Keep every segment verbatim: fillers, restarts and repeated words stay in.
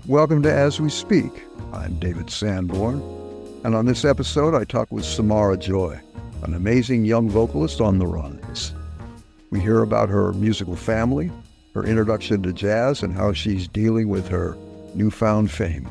Welcome to As We Speak. I'm David Sanborn, and on this episode I talk with Samara Joy, an amazing young vocalist on the rise. We hear about her musical family, her introduction to jazz, and how she's dealing with her newfound fame.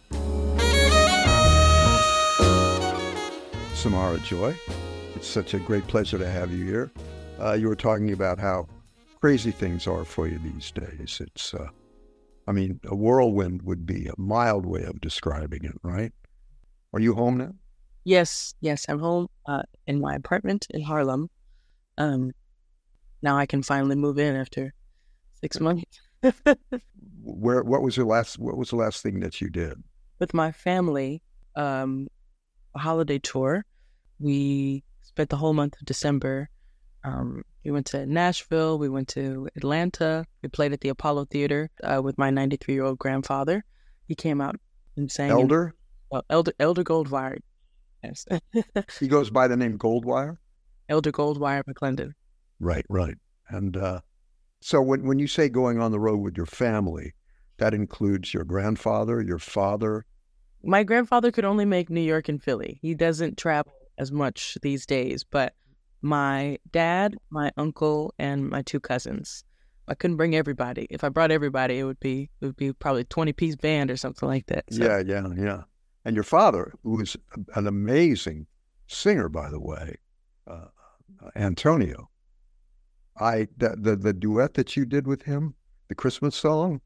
Samara Joy, it's such a great pleasure to have you here. Uh, you were talking about how crazy things are for you these days. It's, uh, I mean, a whirlwind would be a mild way of describing it, right? Are you home now? Yes, yes, I'm home uh, in my apartment in Harlem. Um, now I can finally move in after six months. Where? What was the last? What was the last thing that you did? With my family, um, a holiday tour. We spent the whole month of December. Um, we went to Nashville. We went to Atlanta. We played at the Apollo Theater uh, with my ninety-three-year-old grandfather. He came out and sang. Elder? In, well, Elder Elder Goldwire. Yes. He goes by the name Goldwire? Elder Goldwire McClendon. Right, right. And uh, so when, when you say going on the road with your family, that includes your grandfather, your father? My grandfather could only make New York and Philly. He doesn't travel as much these days, but my dad, my uncle, and my two cousins. I couldn't bring everybody. If I brought everybody, it would be it would be probably a twenty-piece band or something like that. So. Yeah, yeah, yeah. And your father, who was an amazing singer, by the way, uh, Antonio. I the, the the duet that you did with him, the Christmas song.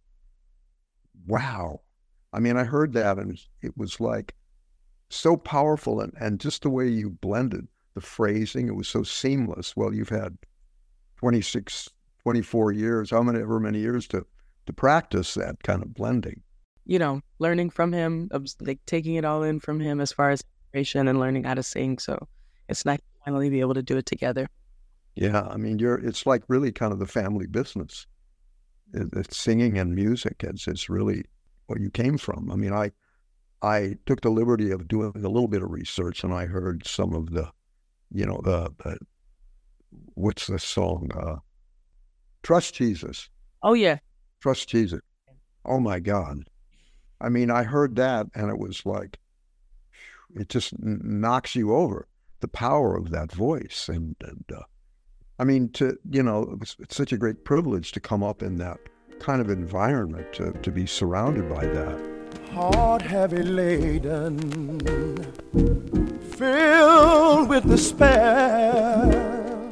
Wow. I mean, I heard that, and it was like so powerful, and, and just the way you blended the phrasing, it was so seamless. Well, you've had twenty-six, twenty-four years, how many, ever many years to, to practice that kind of blending. You know, learning from him, like taking it all in from him as far as inspiration and learning how to sing. So it's nice to finally be able to do it together. Yeah, I mean, you're. It's like really kind of the family business. It, it's singing and music. It's, it's really what you came from. I mean, I I took the liberty of doing a little bit of research, and I heard some of the, you know, the, the what's the song? Uh, Trust Jesus. Oh, yeah. Trust Jesus. Oh, my God. I mean, I heard that, and it was like, it just knocks you over, the power of that voice. And, and uh, I mean, to, you know, it's, it's such a great privilege to come up in that kind of environment, to, to be surrounded by that. Heart heavy laden, filled with despair.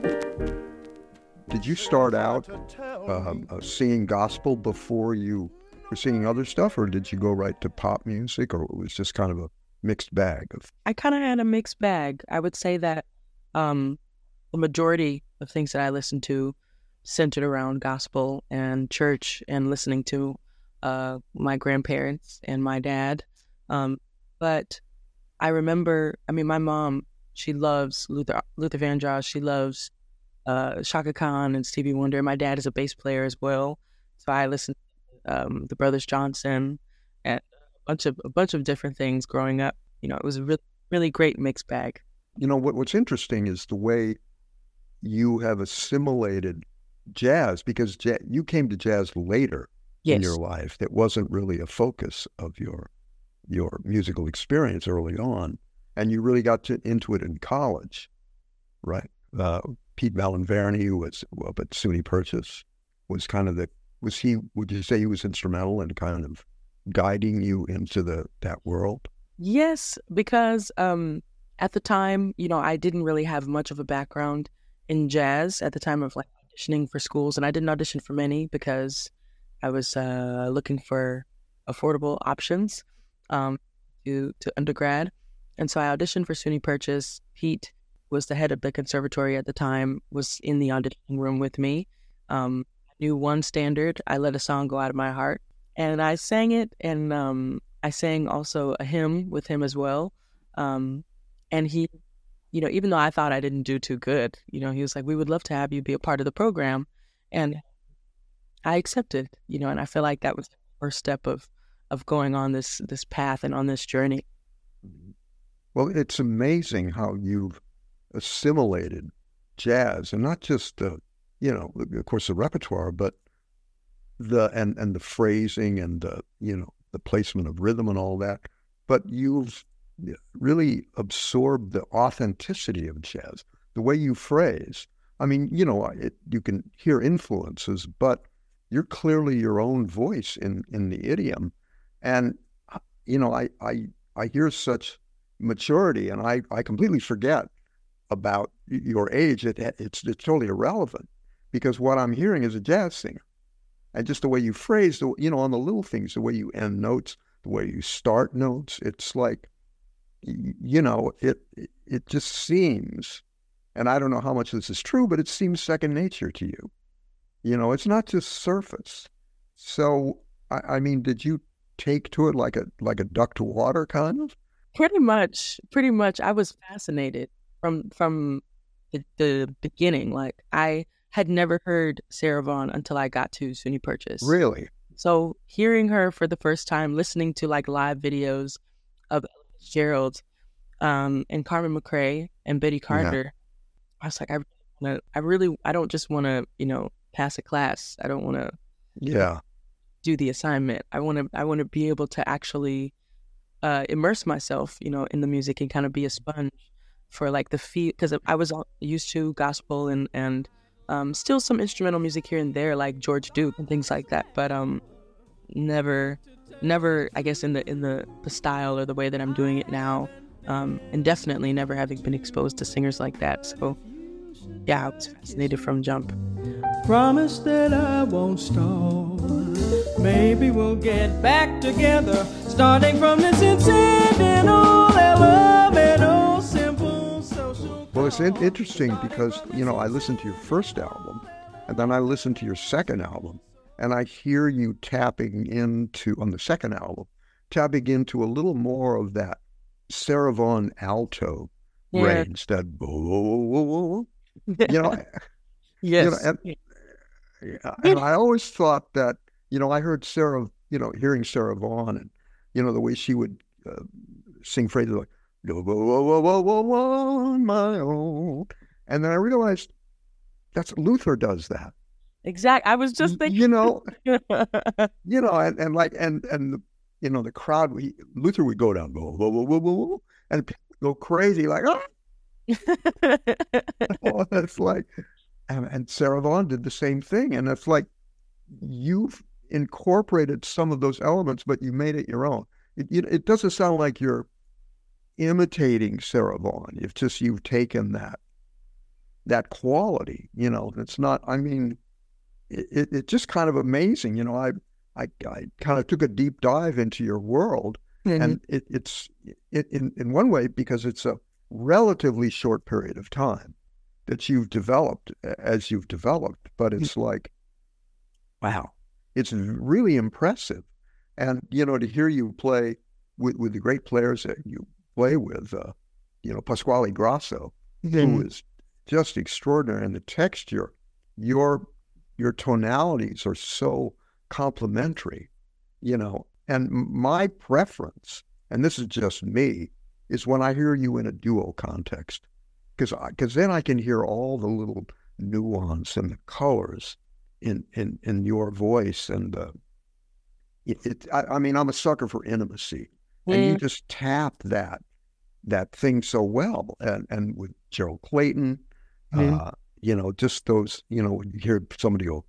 Did you start out um, uh, singing gospel before you were singing other stuff, or did you go right to pop music, or it was just kind of a mixed bag of? I kind of had a mixed bag. I would say that um, the majority of things that I listened to centered around gospel and church and listening to uh, my grandparents and my dad. Um, but I remember, I mean, my mom, she loves Luther, Luther Vandross. She loves uh, Chaka Khan and Stevie Wonder. My dad is a bass player as well. So I listened to um, the Brothers Johnson and a bunch of, a bunch of different things growing up. You know, it was a really, really great mixed bag. You know, what, what's interesting is the way you have assimilated jazz, because ja- you came to jazz later. Yes. In your life. That wasn't really a focus of your your musical experience early on, and you really got to, into it in college, right? Uh, Pete Malinverni, who was up at SUNY Purchase, was kind of the, was he, would you say he was instrumental in kind of guiding you into the that world? Yes, because um, at the time, you know, I didn't really have much of a background in jazz at the time of like auditioning for schools, and I didn't audition for many because I was uh, looking for affordable options um, to to undergrad. And so I auditioned for SUNY Purchase. Pete was the head of the conservatory at the time, was in the auditioning room with me. Um, I knew one standard. I let a song go out of my heart. And I sang it, and um, I sang also a hymn with him as well. Um, and he, you know, even though I thought I didn't do too good, you know, he was like, we would love to have you be a part of the program. And I accepted, you know, and I feel like that was the first step of, of going on this, this path and on this journey. Well, it's amazing how you've assimilated jazz, and not just the, you know, of course, the repertoire, but the and and the phrasing and the, you know, the placement of rhythm and all that, but you've really absorbed the authenticity of jazz, the way you phrase. I mean, you know, it, you can hear influences, but you're clearly your own voice in, in the idiom. And, you know, I, I, I hear such maturity, and I, I completely forget about your age. It, it's, it's totally irrelevant, because what I'm hearing is a jazz singer. And just the way you phrase, the, you know, on the little things, the way you end notes, the way you start notes, it's like, you know, it it just seems, and I don't know how much this is true, but it seems second nature to you. You know, it's not just surface. So, I, I mean, did you take to it like a like a duck to water kind of? Pretty much, pretty much. I was fascinated from from the, the beginning. Like, I had never heard Sarah Vaughan until I got to SUNY Purchase. Really? So hearing her for the first time, listening to like live videos of Gerald um, and Carmen McRae and Betty Carter, yeah. I was like, I, wanna, I really, I don't just want to, you know, pass a class. I don't want to, yeah, do the assignment. I want to, I want to be able to actually uh, immerse myself, you know, in the music and kind of be a sponge for like the feel, because I was used to gospel and and um, still some instrumental music here and there, like George Duke and things like that, but um, never. Never, I guess, in the in the, the style or the way that I'm doing it now, um, and definitely never having been exposed to singers like that. So, yeah, I was fascinated from jump. Promise that I won't stall. Maybe we'll get back together, starting from this incidental, elemental, simple social. Well, it's in- interesting because, you know, I listened to your first album, and then I listened to your second album. And I hear you tapping into, on the second album, tapping into a little more of that Sarah Vaughan alto yeah. range, that whoa, whoa, whoa, whoa, you know. Yes. You know, and, and I always thought that, you know, I heard Sarah, you know, hearing Sarah Vaughan and, you know, the way she would uh, sing phrases like, whoa, whoa, whoa, whoa, whoa, whoa, on my own. And then I realized that's Luther does that. Exactly. I was just thinking, you know, you know, and, and like, and, and, the, you know, the crowd, we, Luther would go down, whoa, whoa, whoa, whoa, whoa, whoa, and people go crazy, like, oh, oh it's like, and, and Sarah Vaughan did the same thing. And it's like, you've incorporated some of those elements, but you made it your own. It, it, it doesn't sound like you're imitating Sarah Vaughan. It's just, you've taken that, that quality, you know, it's not, I mean, It, it's just kind of amazing. You know, I, I, I kind of took a deep dive into your world, mm-hmm. and it, it's it, in, in one way, because it's a relatively short period of time that you've developed as you've developed, but it's mm-hmm. like, wow, it's really impressive. And, you know, to hear you play with, with the great players that you play with, uh, you know, Pasquale Grasso, mm-hmm. who is just extraordinary, and the texture, your Your tonalities are so complementary, you know, and my preference, and this is just me, is when I hear you in a duo context, because because then I can hear all the little nuance and the colors in in, in your voice. And uh, it, it I, I mean, I'm a sucker for intimacy, mm. and you just tap that that thing so well. And, and with Gerald Clayton, mm. uh, you know, just those, you know, when you hear somebody go,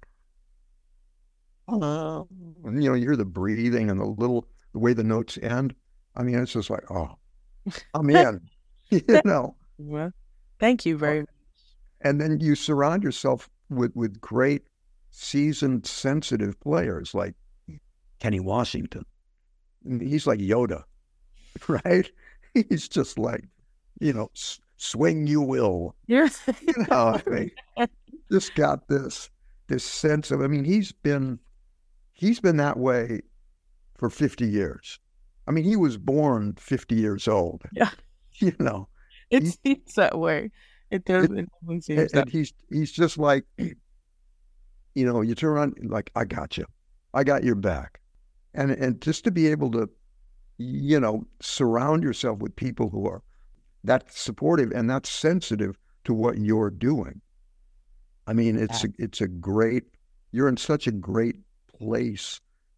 oh, and, you know, you hear the breathing and the little, the way the notes end. I mean, it's just like, oh, I'm in, you know. Well, thank you very much. And then you surround yourself with, with great, seasoned, sensitive players like Kenny Washington. He's like Yoda, right? He's just like, you know, swing you will. You're... you know, I mean, just got this this sense of, I mean, he's been he's been that way for fifty years. I mean, he was born fifty years old. Yeah. You know. It seems that way. It does. It, it seems and, that and he's he's just like, you know, you turn around like, I got you. I got your back. And and just to be able to, you know, surround yourself with people who are that supportive and that sensitive to what you're doing. I mean, it's a, it's a great, you're in such a great place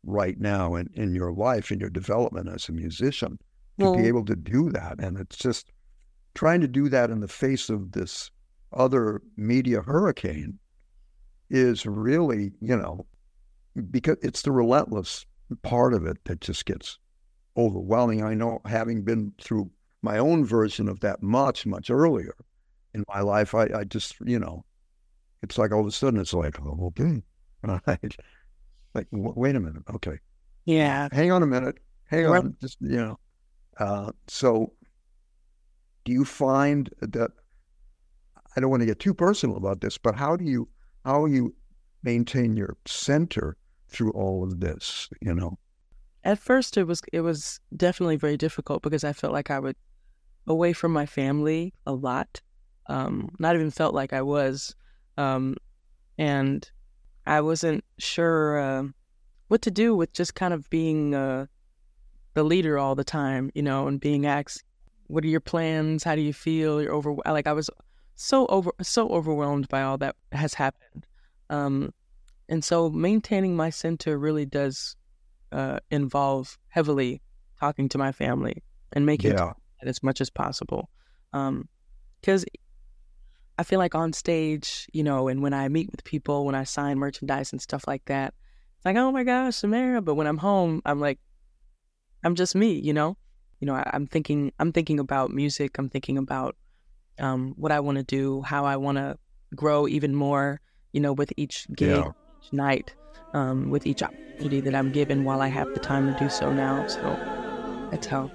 right now in, in your life, in your development as a musician, to Well, be able to do that. And it's just trying to do that in the face of this other media hurricane is really, you know, because it's the relentless part of it that just gets overwhelming. I know, having been through my own version of that much, much earlier in my life, I, I just, you know, it's like all of a sudden it's like, oh, okay, all right. Like, w- wait a minute, okay. yeah. Hang on a minute, hang Right. on, just, you know. Uh, so do you find that, I don't want to get too personal about this, but how do you, how you maintain your center through all of this, you know? At first, it was it was definitely very difficult because I felt like I would away from my family a lot. Um, not even felt like I was, um, and I wasn't sure uh, what to do with just kind of being uh, the leader all the time, you know, and being asked, "What are your plans? How do you feel?" You're over. Like I was so over so overwhelmed by all that has happened, um, and so maintaining my center really does uh, involve heavily talking to my family and making Yeah. time for that as much as possible. Because I feel like on stage, you know, and when I meet with people, when I sign merchandise and stuff like that, it's like, oh my gosh, Samara. But when I'm home, I'm like, I'm just me, you know? You know, I, I'm thinking, I'm thinking about music. I'm thinking about um, what I want to do, how I want to grow even more, you know, with each gig, Yeah. each night, um, with each opportunity that I'm given while I have the time to do so now. So that's how.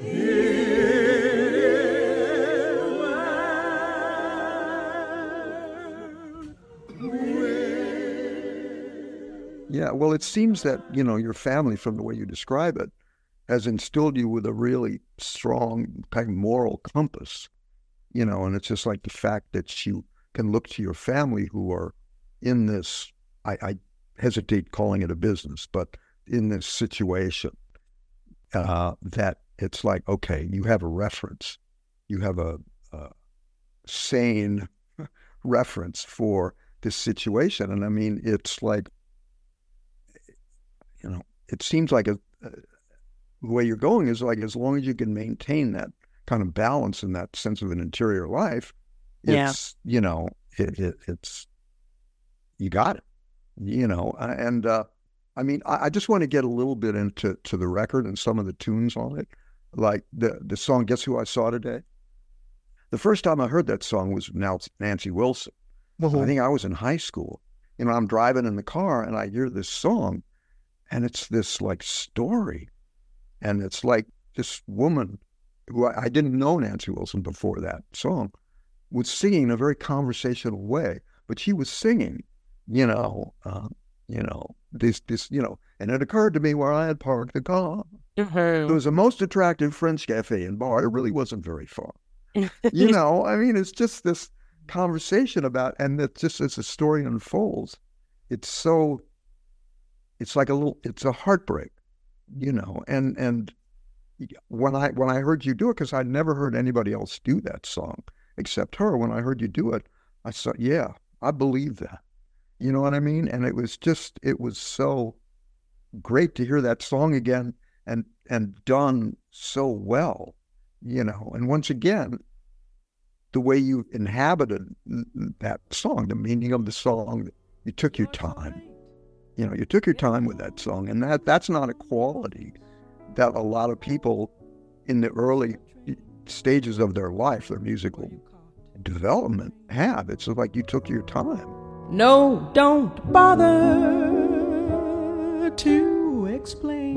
Yeah, well, it seems that, you know, your family, from the way you describe it, has instilled you with a really strong kind of moral compass, you know, and it's just like the fact that you can look to your family who are in this, I, I hesitate calling it a business, but in this situation, uh, that it's like, okay, you have a reference, you have a, a sane reference for this situation. And I mean, it's like, you know, it seems like a, a, the way you're going is like, as long as you can maintain that kind of balance and that sense of an interior life, Yeah. it's, you know, it, it, it's, you got it, you know, uh, and, uh, I mean, I, I just want to get a little bit into to the record and some of the tunes on it, like the, the song, Guess Who I Saw Today? The first time I heard that song was now Nancy Wilson. I think I was in high school. You know, I'm driving in the car and I hear this song, and it's this like story. And it's like this woman who I, I didn't know Nancy Wilson before that song was singing in a very conversational way, but she was singing, you know, uh, you know, this, this, you know, and it occurred to me where I had parked the car. There was a most attractive French cafe and bar. It really wasn't very far. You know, I mean, it's just this conversation about, and it just as the story unfolds, it's so, it's like a little, it's a heartbreak, you know, and, and when I, when I heard you do it, because I'd never heard anybody else do that song except her, when I heard you do it, I thought, yeah, I believe that, you know what I mean? And it was just, it was so great to hear that song again and, and done so well, you know, and once again, the way you inhabited that song, the meaning of the song, you took your time. You know, you took your time with that song, and that that's not a quality that a lot of people in the early stages of their life, their musical development, have. It's like you took your time. No, don't bother to explain.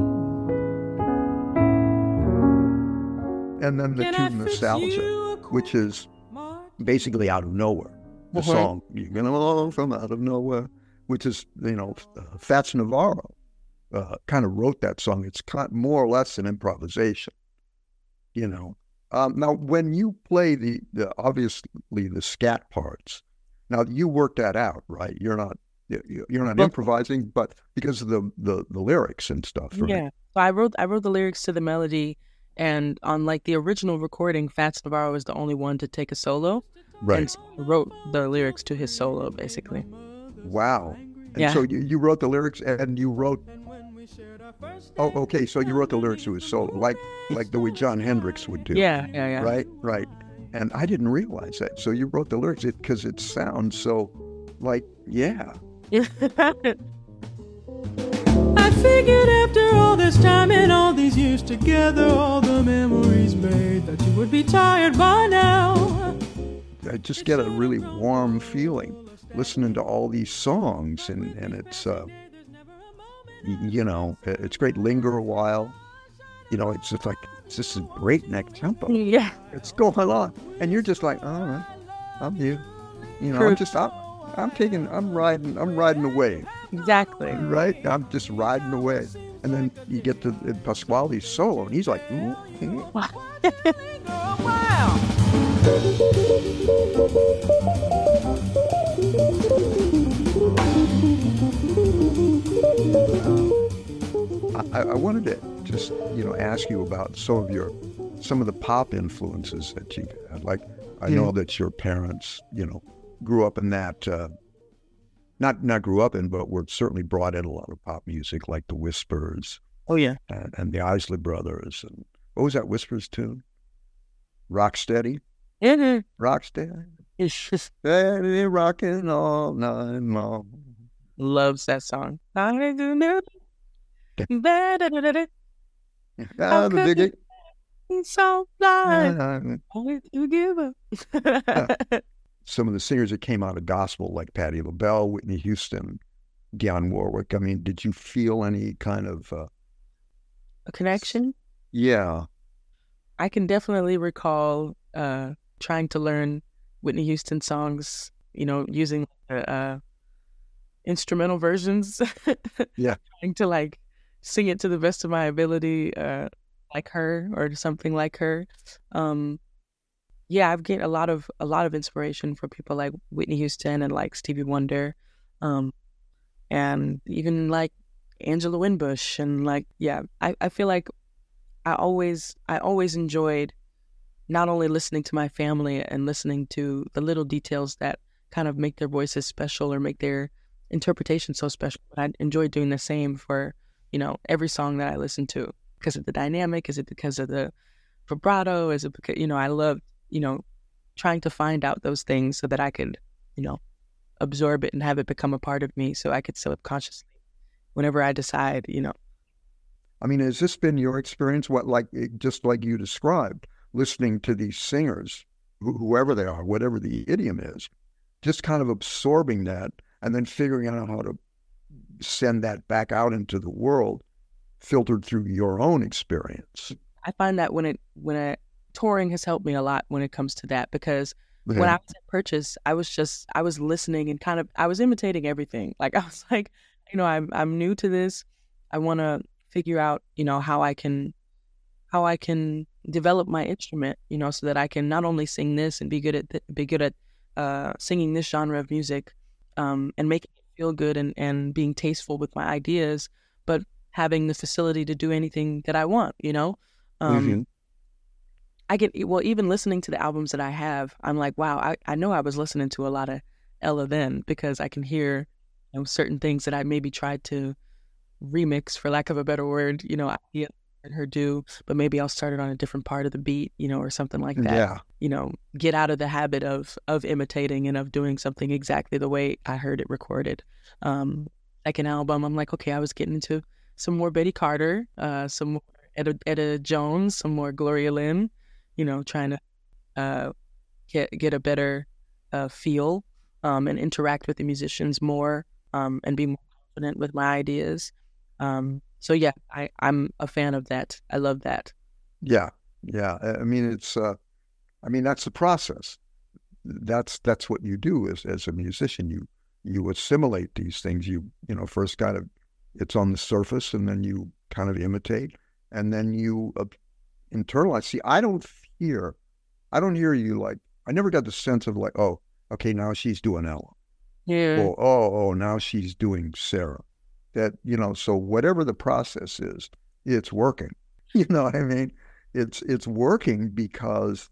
And then the Can I tune fix Nostalgia, you a which is basically out of nowhere. The Mhm. song, You're Gonna Along From Out of Nowhere, which is, you know, uh, Fats Navarro uh, kind of wrote that song. It's kind of more or less an improvisation, you know. Um, now, when you play the, the, obviously the scat parts, now you work that out, right? You're not, you- you're not Well- improvising, but because of the, the, the lyrics and stuff, right? Yeah. So I wrote I wrote the lyrics to the melody, and on like the original recording, Fats Navarro was the only one to take a solo. Right. And so I wrote the lyrics to his solo, basically. Wow. And Yeah. so you, you wrote the lyrics and you wrote Oh, okay. So you wrote the lyrics to his solo, like like the way John Hendricks would do. Yeah, yeah, yeah. Right, right. And I didn't realize that. So you wrote the lyrics because it, it sounds so like, yeah. I figured after all this time and all these years together, all the memories made, that you would be tired by now. I just get a really warm feeling listening to all these songs, and, and it's, uh, you know, it's great. Linger a while. You know, it's just like, it's just a breakneck tempo. Yeah. It's going on. And you're just like, all right, I'm you. You know, True. I'm just, I'm, I'm taking, I'm riding, I'm riding the wave. Exactly. Right? I'm just riding the wave. And then you get to Pasquale's solo, and he's like, ooh, ooh. I, I wanted to just, you know, ask you about some of your, some of the pop influences that you had. Like, I Yeah. know that your parents, you know, grew up in that, uh, not not grew up in, but were certainly brought in a lot of pop music, like the Whispers Oh, yeah. and, and the Isley Brothers. And what was that Whispers tune? Rocksteady? Mm-hmm. Rocksteady? It's just Steady rocking all night long. loves that song. I do know. Da-da-da-da-da. Ah, the could big- So blind. Ah, Only to give up. some of the singers that came out of gospel, like Patti LaBelle, Whitney Houston, Dionne Warwick. I mean, did you feel any kind of, uh, A connection? yeah, I can definitely recall uh, trying to learn Whitney Houston songs, you know, using uh, uh, instrumental versions. Yeah. Trying to like sing it to the best of my ability, uh, like her or something like her. Um, yeah, I've gained a lot of a lot of inspiration from people like Whitney Houston and like Stevie Wonder, um, and even like Angela Winbush, and like yeah, I, I feel like I always I always enjoyed not only listening to my family and listening to the little details that kind of make their voices special or make their interpretation so special, but I enjoy doing the same for, you know, every song that I listen to. Because of the dynamic? Is it because of the vibrato? Is it because, you know, I love, you know, trying to find out those things so that I could, you know, absorb it and have it become a part of me so I could subconsciously, whenever I decide, you know. I mean, has this been your experience? What, like, just like you described, listening to these singers, wh- whoever they are, whatever the idiom is, just kind of absorbing that and then figuring out how to send that back out into the world, filtered through your own experience. I find that when it, when it, touring has helped me a lot when it comes to that, because Yeah. when I was at Purchase, I was just, I was listening and kind of, I was imitating everything. Like, I was like, you know, I'm, I'm new to this. I want to figure out, you know, how I can, how I can develop my instrument, you know, so that I can not only sing this and be good at, th- be good at uh, singing this genre of music, um, and making it feel good and, and being tasteful with my ideas, but having the facility to do anything that I want, you know? Um, Mhm. I get, well, even listening to the albums that I have, I'm like, wow, I, I know I was listening to a lot of Ella then, because I can hear, you know, certain things that I maybe tried to remix, for lack of a better word, you know, I heard her do, but maybe I'll start it on a different part of the beat, you know, or something like that. Yeah. You know, get out of the habit of of imitating and of doing something exactly the way I heard it recorded. Um, second album, I'm like, okay, I was getting into some more Betty Carter, uh, some more Etta, Etta Jones, some more Gloria Lynn, you know, trying to uh, get get a better uh, feel um, and interact with the musicians more, um, and be more confident with my ideas. Um, so yeah, I, I'm a fan of that. I love that. Yeah. Yeah. I I mean, it's, uh, I mean, that's the process. That's, that's what you do as, as a musician. You, you assimilate these things. You, you know, first kind of, it's on the surface, and then you kind of imitate, and then you uh, internalize. See, I don't hear, I don't hear you like, I never got the sense of like, oh, okay, now she's doing Ella. Yeah. Oh, oh, oh, now she's doing Sarah. That, you know, so whatever the process is, it's working. You know what I mean? It's it's working because,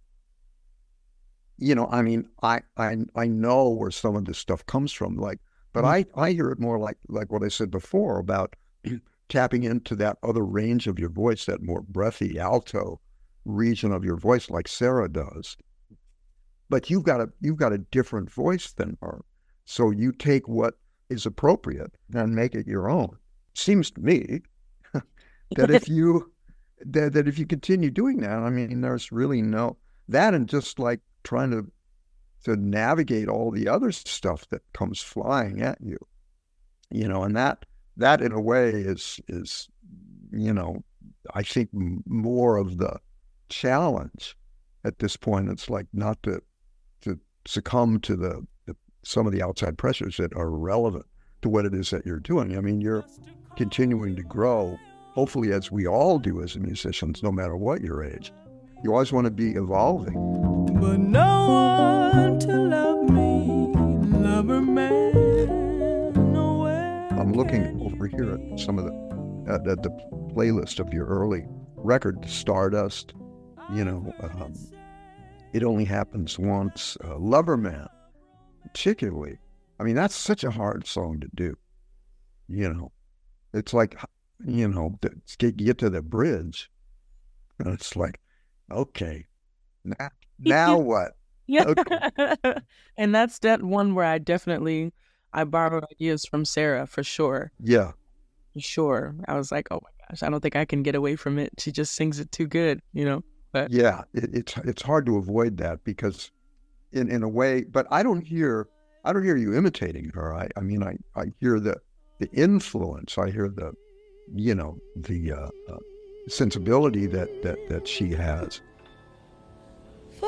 you know, I mean, I I I know where some of this stuff comes from, like, but Mhm. I I hear it more like like what I said before about tapping into that other range of your voice, that more breathy alto region of your voice, like Sarah does. But you've got a you've got a different voice than her, so you take what is appropriate and make it your own. Seems to me that if you that, that if you continue doing that, I mean, there's really no that, and just like trying to to navigate all the other stuff that comes flying at you, you know, and that that in a way is is you know, I think more of the challenge at this point. It's like not to to succumb to the, the some of the outside pressures that are relevant to what it is that you're doing. I mean, you're continuing to grow, hopefully, as we all do as musicians, no matter what your age. You always want to be evolving. But no one to love me, lover man, nowhere. I'm looking over here at some of the at, at the playlist of your early record, Stardust. You know, um, It Only Happens Once, uh, Lover Man, particularly. I mean, that's such a hard song to do. You know, it's like, you know, to get, get to the bridge, and it's like, okay, now, now what? Yeah. Okay. And that's that one where I definitely, I borrowed ideas from Sarah, for sure. Yeah. For sure. I was like, oh my gosh, I don't think I can get away from it. She just sings it too good, you know? But yeah, it, it's it's hard to avoid that because, in, in a way, but I don't hear I don't hear you imitating her. I, I mean, I, I hear the the influence. I hear the, you know, the uh, uh, sensibility that, that, that she has. For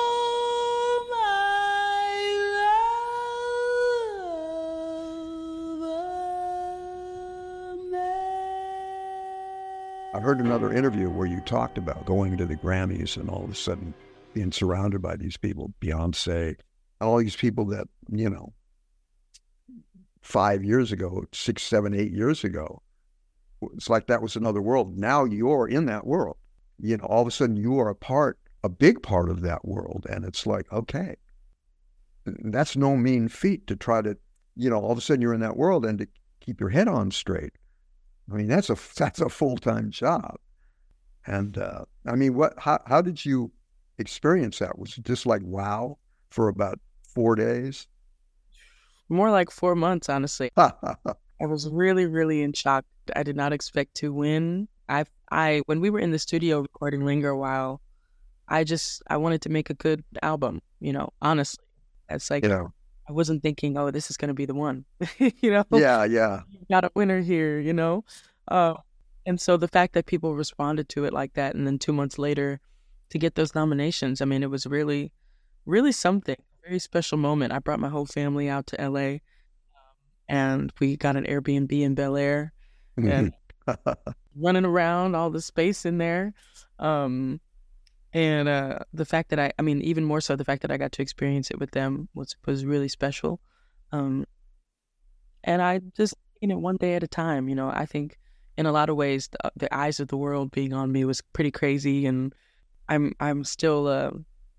my lover man. I heard another interview where you talked about going to the Grammys and all of a sudden being surrounded by these people, Beyonce, and all these people that, you know, five years ago, six, seven, eight years ago, it's like that was another world. Now you're in that world. You know, all of a sudden you are a part, a big part of that world. And it's like, okay, that's no mean feat to try to, you know, all of a sudden you're in that world and to keep your head on straight. I mean, that's a, that's a full-time job. And, uh, I mean, what, how, how did you experience that? Was it just like, wow, for about four days? more like four months, honestly. I was really, really in shock. I did not expect to win. I, I, when we were in the studio recording Linger a while, I just, I wanted to make a good album, you know, honestly. It's like, you know, I wasn't thinking, oh, this is going to be the one, you know? Yeah, yeah. You got a winner here, you know? Uh, and so the fact that people responded to it like that, and then two months later to get those nominations, I mean, it was really, really something. Very special moment. I brought my whole family out to L A, and we got an Airbnb in Bel Air, and running around, all the space in there. Um, and uh, the fact that I, I mean, even more so, the fact that I got to experience it with them was, was really special. Um, and I just, you know, one day at a time, you know, I think in a lot of ways, the, the eyes of the world being on me was pretty crazy. And I'm, I'm still, uh,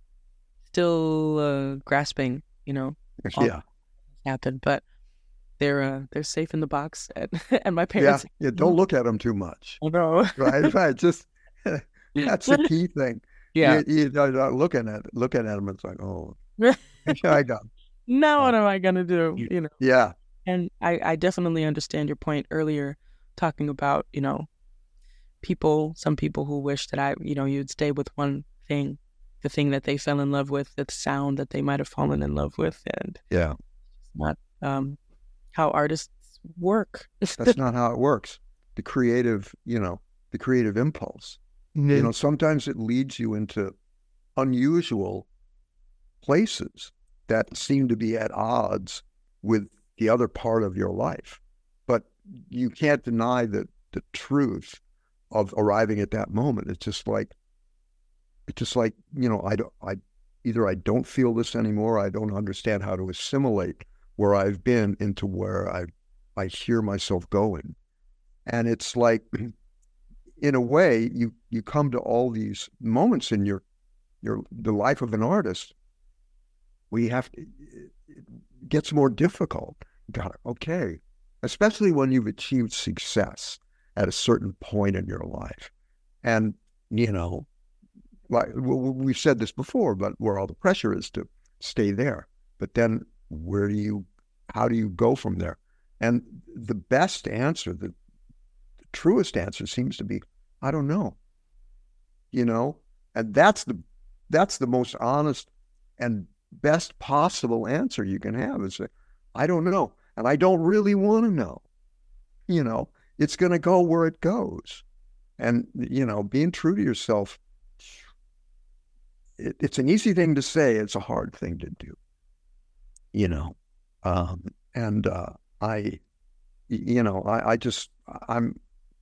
still uh, grasping, you know, all Yeah. happened, but they're uh, they're safe in the box at, at my parents. Yeah, yeah. Don't look at them too much. Oh, no. Right, right. Just that's the key thing. Yeah. You, you're not looking at looking at them. It's like, oh, I got. Now what am I gonna do? You know. Yeah. And I, I definitely understand your point earlier, talking about, you know, people, some people who wish that I, you know, you'd stay with one thing, the thing that they fell in love with, the sound that they might have fallen in love with, and Yeah. it's not um, how artists work. That's not how it works. The creative, you know, the creative impulse. You know, sometimes it leads you into unusual places that seem to be at odds with the other part of your life. But you can't deny that the truth of arriving at that moment. It's just like, it's just like, you know, I don't, I, either I don't feel this anymore, I don't understand how to assimilate where I've been into where I, I hear myself going. And it's like, in a way, you, you come to all these moments in your, your, the life of an artist where you have to, it gets more difficult. Got it. Okay. Especially when you've achieved success. at a certain point in your life. And, you know, like we've said this before, but where all the pressure is to stay there. But then where do you, how do you go from there? And the best answer, the, the truest answer seems to be, I don't know. You know, and that's the, that's the most honest and best possible answer you can have is, I don't know. And I don't really want to know. You know, it's going to go where it goes. And, you know, being true to yourself, it, it's an easy thing to say. It's a hard thing to do, you know. Um, and uh, I, you know, I, I just, I'm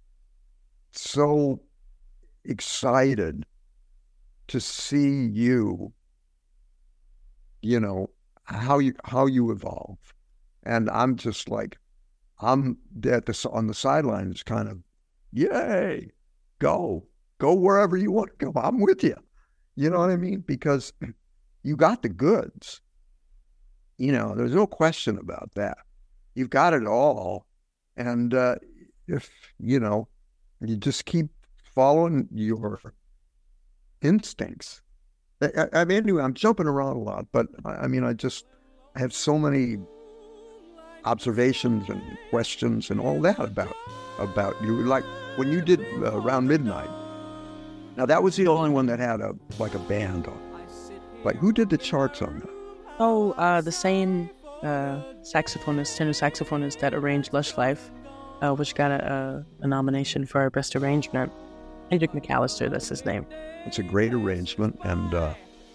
so excited to see you, you know, how you, how you evolve. And I'm just like, I'm at the, on the sidelines kind of, yay, go, go wherever you want to go. I'm with you. You know what I mean? Because you got the goods. You know, there's no question about that. You've got it all. And uh, if, you know, you just keep following your instincts. I, I mean, anyway, I'm jumping around a lot, but I, I mean, I just I have so many observations and questions and all that about about you. Like when you did uh, Around Midnight. Now that was the only one that had a like a band on. Like who did the charts on that? Oh, uh, the same uh, saxophonist, tenor saxophonist that arranged Lush Life, uh, which got a, a, a nomination for Best Arrangement. Hendrick McAllister, that's his name. It's a great arrangement, and uh,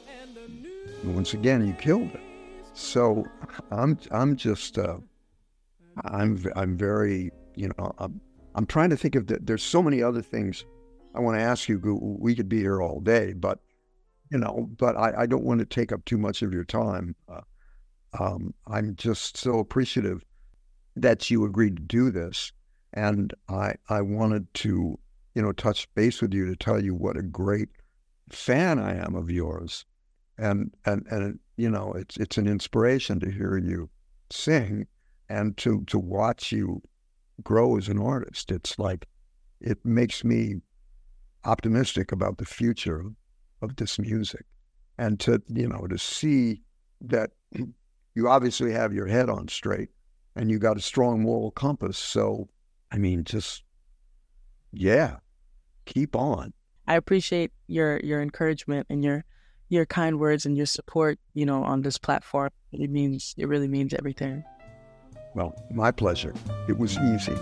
once again, you killed it. So I'm I'm just uh, I'm I'm very you know I'm I'm trying to think of the, there's so many other things I want to ask you. We could be here all day, but you know, but I, I don't want to take up too much of your time. Uh, um, I'm just so appreciative that you agreed to do this, and I I wanted to you know touch base with you to tell you what a great fan I am of yours, and and and you know it's it's an inspiration to hear you sing and to to watch you grow as an artist. It's like it makes me optimistic about the future of this music, and to you know to see that you obviously have your head on straight and you got a strong moral compass. So I mean, just yeah, keep on. I appreciate your your encouragement and your your kind words and your support, you know, on this platform. It means it really means everything. Well, my pleasure. It was easy.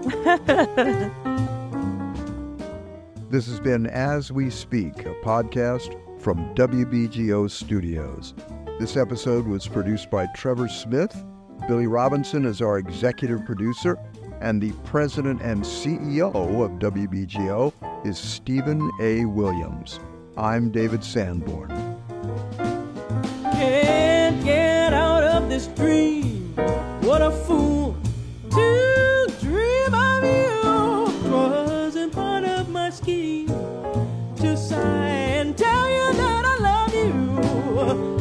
This has been As We Speak, a podcast from W B G O Studios. This episode was produced by Trevor Smith. Billy Robinson is our executive producer, and the president and C E O of W B G O is Stephen A. Williams. I'm David Sanborn. Can't get out of this dream. What a fool to dream of you. Wasn't part of my scheme to sigh and tell you that I love you.